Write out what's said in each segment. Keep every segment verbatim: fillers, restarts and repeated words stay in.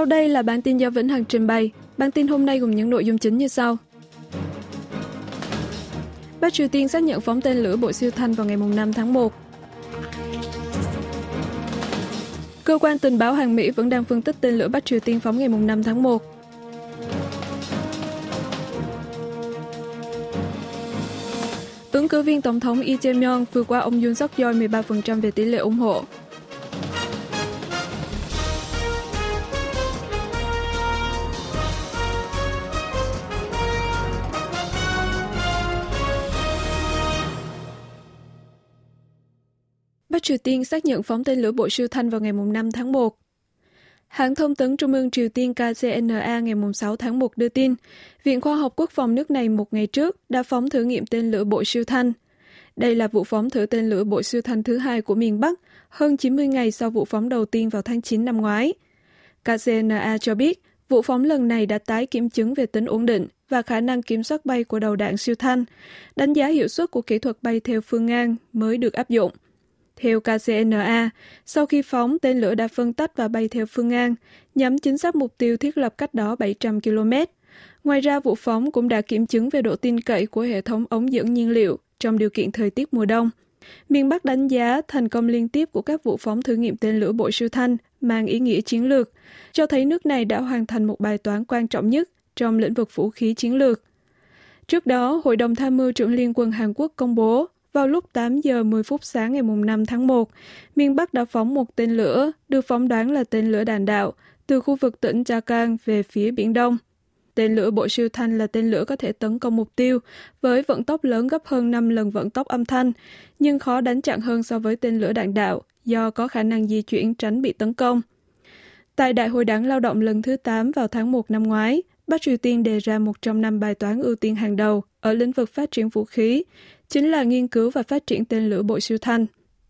Sau đây là bản tin do Vĩnh Hằng trình bày. Bản tin hôm nay gồm những nội dung chính như sau. Bắc Triều Tiên xác nhận phóng tên lửa bộ siêu thanh vào ngày năm tháng một. Cơ quan tình báo Hàn Mỹ vẫn đang phân tích tên lửa Bắc Triều Tiên phóng ngày năm tháng một. Ứng cử viên tổng thống Lee Jae-myung vượt qua ông Yoon Suk Yeol mười ba phần trăm về tỷ lệ ủng hộ. Bắc Triều Tiên xác nhận phóng tên lửa bộ siêu thanh vào ngày năm tháng một. Hãng thông tấn Trung ương Triều Tiên K C N A ngày sáu tháng một đưa tin, Viện Khoa học Quốc phòng nước này một ngày trước đã phóng thử nghiệm tên lửa bộ siêu thanh. Đây là vụ phóng thử tên lửa bộ siêu thanh thứ hai của miền Bắc, hơn chín mươi ngày sau vụ phóng đầu tiên vào tháng chín năm ngoái. K C N A cho biết, vụ phóng lần này đã tái kiểm chứng về tính ổn định và khả năng kiểm soát bay của đầu đạn siêu thanh, đánh giá hiệu suất của kỹ thuật bay theo phương ngang mới được áp dụng. Theo K C N A, sau khi phóng, tên lửa đã phân tách và bay theo phương ngang, nhắm chính xác mục tiêu thiết lập cách đó bảy trăm ki lô mét. Ngoài ra, vụ phóng cũng đã kiểm chứng về độ tin cậy của hệ thống ống dẫn nhiên liệu trong điều kiện thời tiết mùa đông. Miền Bắc đánh giá thành công liên tiếp của các vụ phóng thử nghiệm tên lửa bộ siêu thanh mang ý nghĩa chiến lược, cho thấy nước này đã hoàn thành một bài toán quan trọng nhất trong lĩnh vực vũ khí chiến lược. Trước đó, Hội đồng Tham mưu trưởng Liên quân Hàn Quốc công bố, vào lúc tám giờ mười phút sáng ngày năm tháng một, miền Bắc đã phóng một tên lửa, được phỏng đoán là tên lửa đạn đạo, từ khu vực tỉnh Chagang về phía Biển Đông. Tên lửa bộ siêu thanh là tên lửa có thể tấn công mục tiêu với vận tốc lớn gấp hơn năm lần vận tốc âm thanh, nhưng khó đánh chặn hơn so với tên lửa đạn đạo do có khả năng di chuyển tránh bị tấn công. Tại Đại hội Đảng Lao động lần thứ tám vào tháng một năm ngoái, Bắc Triều Tiên đề ra một trong năm bài toán ưu tiên hàng đầu ở lĩnh vực phát triển vũ khí, chính là nghiên cứu và phát triển tên lửa bộ siêu thanh.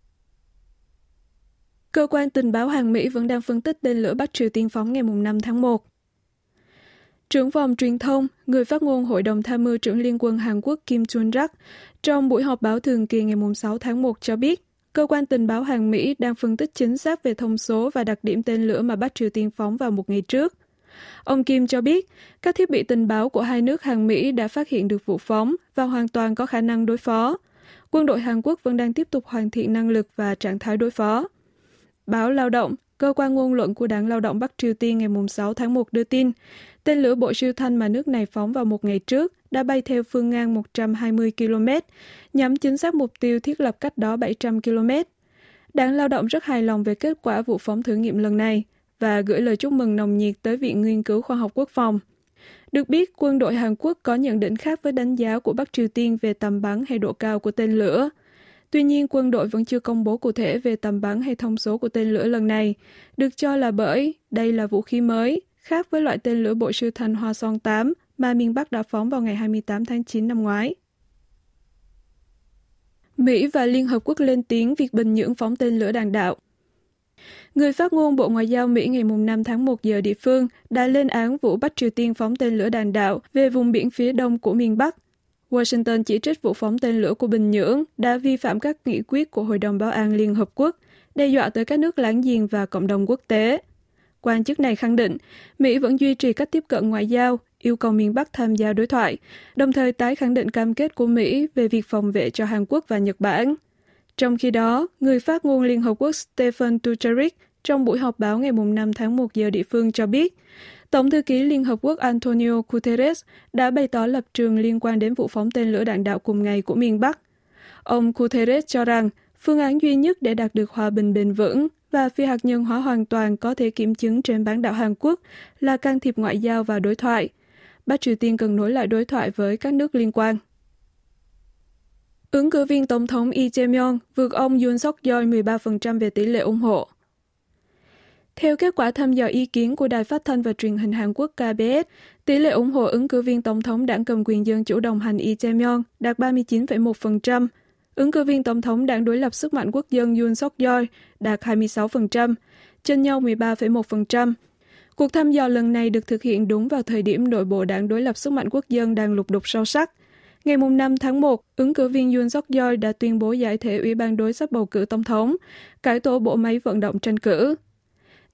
Cơ quan tình báo Hàn Mỹ vẫn đang phân tích tên lửa Bắc Triều Tiên phóng ngày năm tháng một. Trưởng phòng truyền thông, người phát ngôn Hội đồng Tham mưu trưởng Liên quân Hàn Quốc Kim Chun-rak trong buổi họp báo thường kỳ ngày sáu tháng một cho biết, cơ quan tình báo Hàn Mỹ đang phân tích chính xác về thông số và đặc điểm tên lửa mà Bắc Triều Tiên phóng vào một ngày trước. Ông Kim cho biết, các thiết bị tình báo của hai nước Hàn Mỹ đã phát hiện được vụ phóng và hoàn toàn có khả năng đối phó. Quân đội Hàn Quốc vẫn đang tiếp tục hoàn thiện năng lực và trạng thái đối phó. Báo Lao động, cơ quan ngôn luận của Đảng Lao động Bắc Triều Tiên ngày sáu tháng một đưa tin, tên lửa bộ siêu thanh mà nước này phóng vào một ngày trước đã bay theo phương ngang một trăm hai mươi ki lô mét, nhắm chính xác mục tiêu thiết lập cách đó bảy trăm ki lô mét. Đảng Lao động rất hài lòng về kết quả vụ phóng thử nghiệm lần này và gửi lời chúc mừng nồng nhiệt tới Viện Nghiên cứu Khoa học Quốc phòng. Được biết, quân đội Hàn Quốc có nhận định khác với đánh giá của Bắc Triều Tiên về tầm bắn hay độ cao của tên lửa. Tuy nhiên, quân đội vẫn chưa công bố cụ thể về tầm bắn hay thông số của tên lửa lần này, được cho là bởi đây là vũ khí mới, khác với loại tên lửa bộ siêu thanh Hoa Son tám mà miền Bắc đã phóng vào ngày hai mươi tám tháng chín năm ngoái. Mỹ và Liên Hợp Quốc lên tiếng việc Bình Nhưỡng phóng tên lửa đạn đạo. Người phát ngôn Bộ Ngoại giao Mỹ ngày năm tháng một giờ địa phương đã lên án vụ Bắc Triều Tiên phóng tên lửa đạn đạo về vùng biển phía đông của miền Bắc. Washington chỉ trích vụ phóng tên lửa của Bình Nhưỡng đã vi phạm các nghị quyết của Hội đồng Bảo an Liên Hợp Quốc, đe dọa tới các nước láng giềng và cộng đồng quốc tế. Quan chức này khẳng định, Mỹ vẫn duy trì cách tiếp cận ngoại giao, yêu cầu miền Bắc tham gia đối thoại, đồng thời tái khẳng định cam kết của Mỹ về việc phòng vệ cho Hàn Quốc và Nhật Bản. Trong khi đó, người phát ngôn Liên Hợp Quốc Stephen Dujarric trong buổi họp báo ngày năm tháng một giờ địa phương cho biết, Tổng thư ký Liên Hợp Quốc Antonio Guterres đã bày tỏ lập trường liên quan đến vụ phóng tên lửa đạn đạo cùng ngày của miền Bắc. Ông Guterres cho rằng, phương án duy nhất để đạt được hòa bình bền vững và phi hạt nhân hóa hoàn toàn có thể kiểm chứng trên bán đảo Hàn Quốc là can thiệp ngoại giao và đối thoại. Bắc Triều Tiên cần nối lại đối thoại với các nước liên quan. Ứng cử viên Tổng thống Lee Jae-myung vượt ông Yoon Suk Yeol mười ba phần trăm về tỷ lệ ủng hộ. Theo kết quả thăm dò ý kiến của Đài Phát thanh và Truyền hình Hàn Quốc K B S, tỷ lệ ủng hộ ứng cử viên Tổng thống Đảng Cầm quyền Dân chủ đồng hành Lee Jae-myung đạt ba mươi chín phẩy một phần trăm. Ứng cử viên Tổng thống Đảng đối lập Sức mạnh Quốc dân Yoon Suk Yeol đạt hai mươi sáu phần trăm, chênh nhau mười ba phẩy một phần trăm. Cuộc thăm dò lần này được thực hiện đúng vào thời điểm nội bộ Đảng đối lập Sức mạnh Quốc dân đang lục đục sâu sắc. Ngày năm tháng một, ứng cử viên Yoon Suk Yeol đã tuyên bố giải thể Ủy ban đối sắp bầu cử tổng thống, cải tổ bộ máy vận động tranh cử.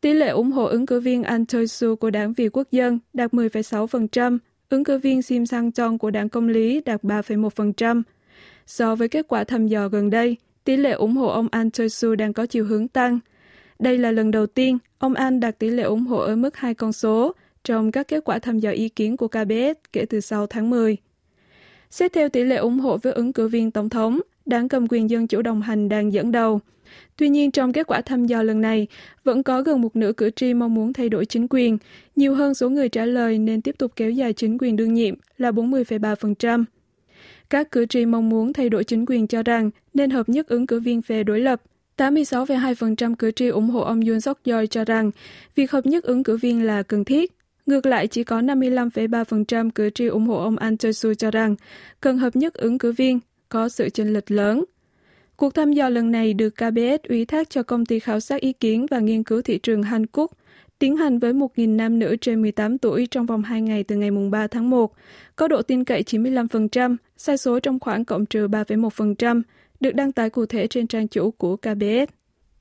Tỷ lệ ủng hộ ứng cử viên Ahn Cheol-soo của đảng Vì Quốc dân đạt mười phẩy sáu phần trăm, ứng cử viên Sim Sang-chong của đảng Công lý đạt ba phẩy một phần trăm. So với kết quả thăm dò gần đây, tỷ lệ ủng hộ ông Ahn Cheol-soo đang có chiều hướng tăng. Đây là lần đầu tiên ông Ahn đạt tỷ lệ ủng hộ ở mức hai con số trong các kết quả thăm dò ý kiến của ca bê ét kể từ sau tháng mười. Xét theo tỷ lệ ủng hộ với ứng cử viên tổng thống, đảng cầm quyền Dân chủ đồng hành đang dẫn đầu. Tuy nhiên, trong kết quả thăm dò lần này, vẫn có gần một nửa cử tri mong muốn thay đổi chính quyền, nhiều hơn số người trả lời nên tiếp tục kéo dài chính quyền đương nhiệm là bốn mươi phẩy ba phần trăm. Các cử tri mong muốn thay đổi chính quyền cho rằng nên hợp nhất ứng cử viên phe đối lập. tám mươi sáu phẩy hai phần trăm cử tri ủng hộ ông Yoon Suk-yeol cho rằng việc hợp nhất ứng cử viên là cần thiết. Ngược lại, chỉ có năm mươi lăm phẩy ba phần trăm cử tri ủng hộ ông Ahn Cheol-soo cho rằng cần hợp nhất ứng cử viên, có sự chênh lệch lớn. Cuộc thăm dò lần này được ca bê ét ủy thác cho công ty khảo sát ý kiến và nghiên cứu thị trường Hankook, tiến hành với một nghìn nam nữ trên mười tám tuổi trong vòng hai ngày từ ngày ba tháng một, có độ tin cậy chín mươi lăm phần trăm, sai số trong khoảng cộng trừ ba phẩy một phần trăm, được đăng tải cụ thể trên trang chủ của ca bê ét.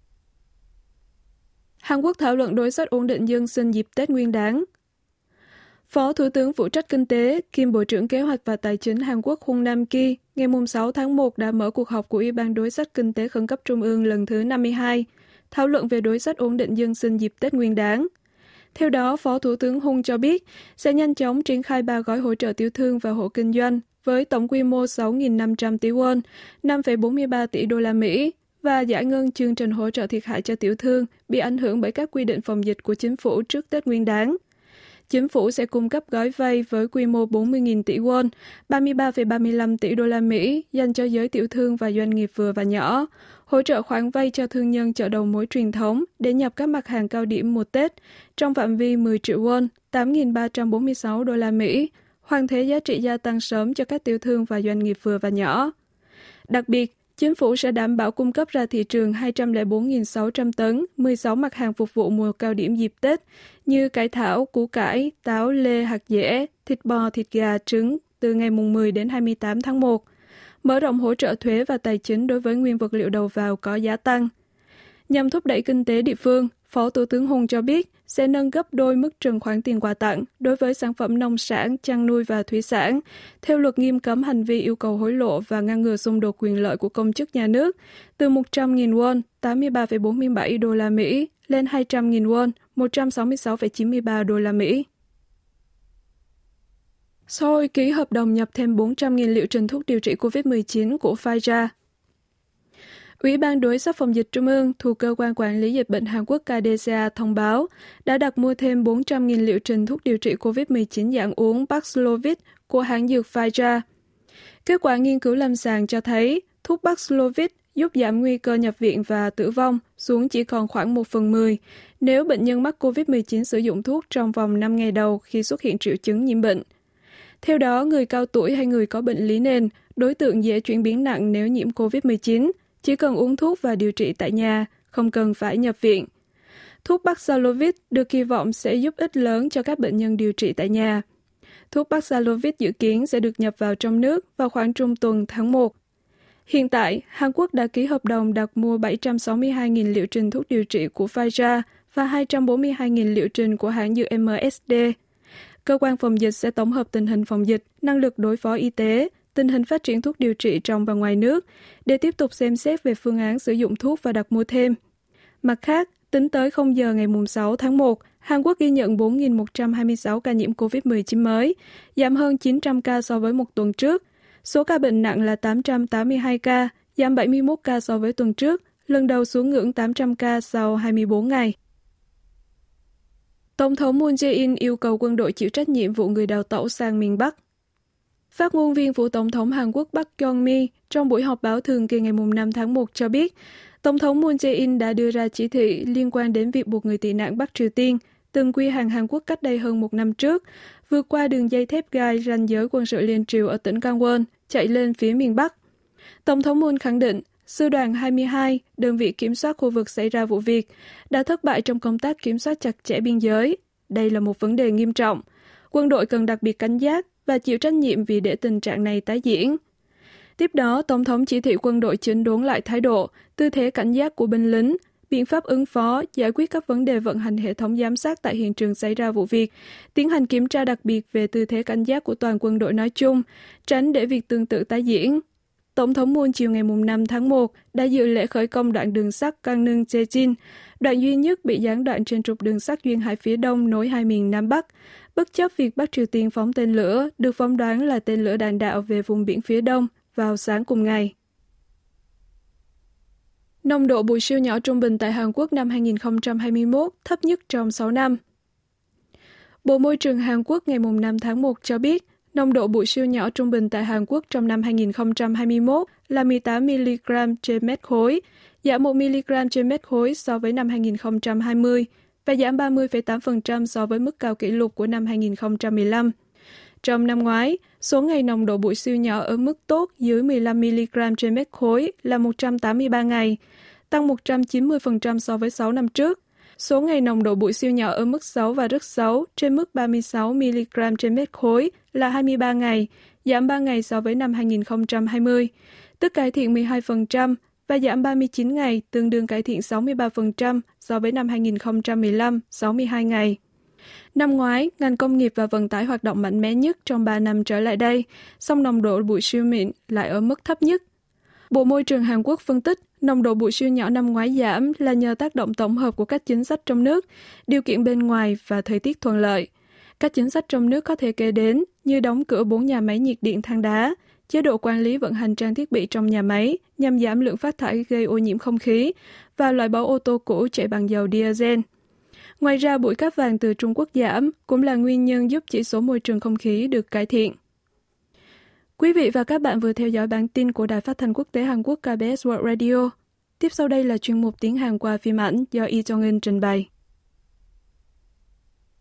Hàn Quốc thảo luận đối sách ổn định dân sinh dịp Tết Nguyên đán. Phó Thủ tướng phụ trách kinh tế, kiêm Bộ trưởng Kế hoạch và Tài chính Hàn Quốc Hong Nam-ki ngày sáu tháng một đã mở cuộc họp của Ủy ban đối sách kinh tế khẩn cấp Trung ương lần thứ năm mươi hai, thảo luận về đối sách ổn định dân sinh dịp Tết Nguyên đán. Theo đó, Phó Thủ tướng Hong cho biết sẽ nhanh chóng triển khai ba gói hỗ trợ tiểu thương và hộ kinh doanh với tổng quy mô sáu nghìn năm trăm tỷ won, năm phẩy bốn mươi ba tỷ đô la Mỹ, và giải ngân chương trình hỗ trợ thiệt hại cho tiểu thương bị ảnh hưởng bởi các quy định phòng dịch của chính phủ trước Tết Nguyên đán. Chính phủ sẽ cung cấp gói vay với quy mô bốn mươi nghìn tỷ won, ba mươi ba phẩy ba mươi lăm tỷ đô la Mỹ dành cho giới tiểu thương và doanh nghiệp vừa và nhỏ, hỗ trợ khoản vay cho thương nhân chợ đầu mối truyền thống để nhập các mặt hàng cao điểm mùa Tết trong phạm vi mười triệu won, tám nghìn ba trăm bốn mươi sáu đô la Mỹ, hoàn thuế giá trị gia tăng sớm cho các tiểu thương và doanh nghiệp vừa và nhỏ. Đặc biệt, chính phủ sẽ đảm bảo cung cấp ra thị trường hai trăm lẻ bốn nghìn sáu trăm tấn, mười sáu mặt hàng phục vụ mùa cao điểm dịp Tết như cải thảo, củ cải, táo, lê, hạt dẻ, thịt bò, thịt gà, trứng từ ngày mười đến hai mươi tám tháng một. Mở rộng hỗ trợ thuế và tài chính đối với nguyên vật liệu đầu vào có giá tăng. Nhằm thúc đẩy kinh tế địa phương, Phó Thủ tướng Hong cho biết sẽ nâng gấp đôi mức trừng khoản tiền quà tặng đối với sản phẩm nông sản, chăn nuôi và thủy sản, theo luật nghiêm cấm hành vi yêu cầu hối lộ và ngăn ngừa xung đột quyền lợi của công chức nhà nước, từ một trăm nghìn won, tám mươi ba phẩy bốn mươi bảy đô la Mỹ, lên hai trăm nghìn won, một trăm sáu mươi sáu phẩy chín mươi ba đô la Mỹ. Seoul ký hợp đồng nhập thêm bốn trăm nghìn liệu trình thuốc điều trị covid mười chín của Pfizer. Ủy ban đối sách phòng dịch Trung ương thuộc Cơ quan Quản lý Dịch bệnh Hàn Quốc K D C A thông báo đã đặt mua thêm bốn trăm nghìn liệu trình thuốc điều trị covid mười chín dạng uống Paxlovid của hãng dược Pfizer. Kết quả nghiên cứu lâm sàng cho thấy thuốc Paxlovid giúp giảm nguy cơ nhập viện và tử vong xuống chỉ còn khoảng một phần mười nếu bệnh nhân mắc covid mười chín sử dụng thuốc trong vòng năm ngày đầu khi xuất hiện triệu chứng nhiễm bệnh. Theo đó, người cao tuổi hay người có bệnh lý nền, đối tượng dễ chuyển biến nặng nếu nhiễm covid mười chín, chỉ cần uống thuốc và điều trị tại nhà, không cần phải nhập viện. Thuốc Paxlovid được kỳ vọng sẽ giúp ích lớn cho các bệnh nhân điều trị tại nhà. Thuốc Paxlovid dự kiến sẽ được nhập vào trong nước vào khoảng trung tuần tháng một. Hiện tại, Hàn Quốc đã ký hợp đồng đặt mua bảy trăm sáu mươi hai nghìn liệu trình thuốc điều trị của Pfizer và hai trăm bốn mươi hai nghìn liệu trình của hãng dược M S D. Cơ quan phòng dịch sẽ tổng hợp tình hình phòng dịch, năng lực đối phó y tế, tình hình phát triển thuốc điều trị trong và ngoài nước, để tiếp tục xem xét về phương án sử dụng thuốc và đặt mua thêm. Mặt khác, tính tới không giờ ngày sáu tháng một, Hàn Quốc ghi nhận bốn nghìn một trăm hai mươi sáu ca nhiễm covid mười chín mới, giảm hơn chín trăm ca so với một tuần trước. Số ca bệnh nặng là tám trăm tám mươi hai ca, giảm bảy mươi mốt ca so với tuần trước, lần đầu xuống ngưỡng tám trăm ca sau hai mươi bốn ngày. Tổng thống Moon Jae-in yêu cầu quân đội chịu trách nhiệm vụ người đào tẩu sang miền Bắc. Phát ngôn viên phủ Tổng thống Hàn Quốc Park Kyung-mi trong buổi họp báo thường kỳ ngày năm tháng một cho biết, Tổng thống Moon Jae-in đã đưa ra chỉ thị liên quan đến việc buộc người tị nạn Bắc Triều Tiên, từng quy hàng Hàn Quốc cách đây hơn một năm trước, vượt qua đường dây thép gai ranh giới quân sự liên triều ở tỉnh Gangwon, chạy lên phía miền Bắc. Tổng thống Moon khẳng định, Sư đoàn hai mươi hai, đơn vị kiểm soát khu vực xảy ra vụ việc, đã thất bại trong công tác kiểm soát chặt chẽ biên giới. Đây là một vấn đề nghiêm trọng. Quân đội cần đặc biệt cảnh giác và chịu trách nhiệm vì để tình trạng này tái diễn. Tiếp đó, Tổng thống chỉ thị quân đội chỉnh đốn lại thái độ, tư thế cảnh giác của binh lính, biện pháp ứng phó, giải quyết các vấn đề vận hành hệ thống giám sát tại hiện trường xảy ra vụ việc, tiến hành kiểm tra đặc biệt về tư thế cảnh giác của toàn quân đội nói chung, tránh để việc tương tự tái diễn. Tổng thống Moon chiều ngày năm tháng một đã dự lễ khởi công đoạn đường sắt Gangneung-Daejeon, đoạn duy nhất bị gián đoạn trên trục đường sắt duyên hải phía đông nối hai miền Nam Bắc, bất chấp việc Bắc Triều Tiên phóng tên lửa, được phỏng đoán là tên lửa đạn đạo về vùng biển phía đông vào sáng cùng ngày. Nồng độ bụi siêu nhỏ trung bình tại Hàn Quốc năm hai không hai mốt thấp nhất trong sáu năm. Bộ Môi trường Hàn Quốc ngày năm tháng một cho biết, nồng độ bụi siêu nhỏ trung bình tại Hàn Quốc trong năm hai không hai mốt là mười tám mi-li-gam trên mét khối, giảm một mi-li-gam trên mét khối so với năm hai không hai không và giảm ba mươi phẩy tám phần trăm so với mức cao kỷ lục của năm hai không một lăm. Trong năm ngoái, số ngày nồng độ bụi siêu nhỏ ở mức tốt dưới mười lăm mi-li-gam trên mét khối là một trăm tám mươi ba ngày, tăng một trăm chín mươi phần trăm so với sáu năm trước. Số ngày nồng độ bụi siêu nhỏ ở mức xấu và rất xấu trên mức ba mươi sáu mi-li-gam trên mét khối là hai mươi ba ngày, giảm ba ngày so với năm hai không hai không, tức cải thiện mười hai phần trăm, và giảm ba mươi chín ngày, tương đương cải thiện sáu mươi ba phần trăm so với năm hai không một lăm, sáu mươi hai ngày. Năm ngoái, ngành công nghiệp và vận tải hoạt động mạnh mẽ nhất trong ba năm trở lại đây, song nồng độ bụi siêu mịn lại ở mức thấp nhất. Bộ Môi trường Hàn Quốc phân tích, nồng độ bụi siêu nhỏ năm ngoái giảm là nhờ tác động tổng hợp của các chính sách trong nước, điều kiện bên ngoài và thời tiết thuận lợi. Các chính sách trong nước có thể kể đến như đóng cửa bốn nhà máy nhiệt điện than đá, chế độ quản lý vận hành trang thiết bị trong nhà máy nhằm giảm lượng phát thải gây ô nhiễm không khí và loại bỏ ô tô cũ chạy bằng dầu diesel. Ngoài ra, bụi cát vàng từ Trung Quốc giảm cũng là nguyên nhân giúp chỉ số môi trường không khí được cải thiện. Quý vị và các bạn vừa theo dõi bản tin của Đài Phát thanh Quốc tế Hàn Quốc ca bê ét World Radio. Tiếp sau đây là chuyên mục tiếng Hàn qua phim ảnh do Lee Jong-un trình bày.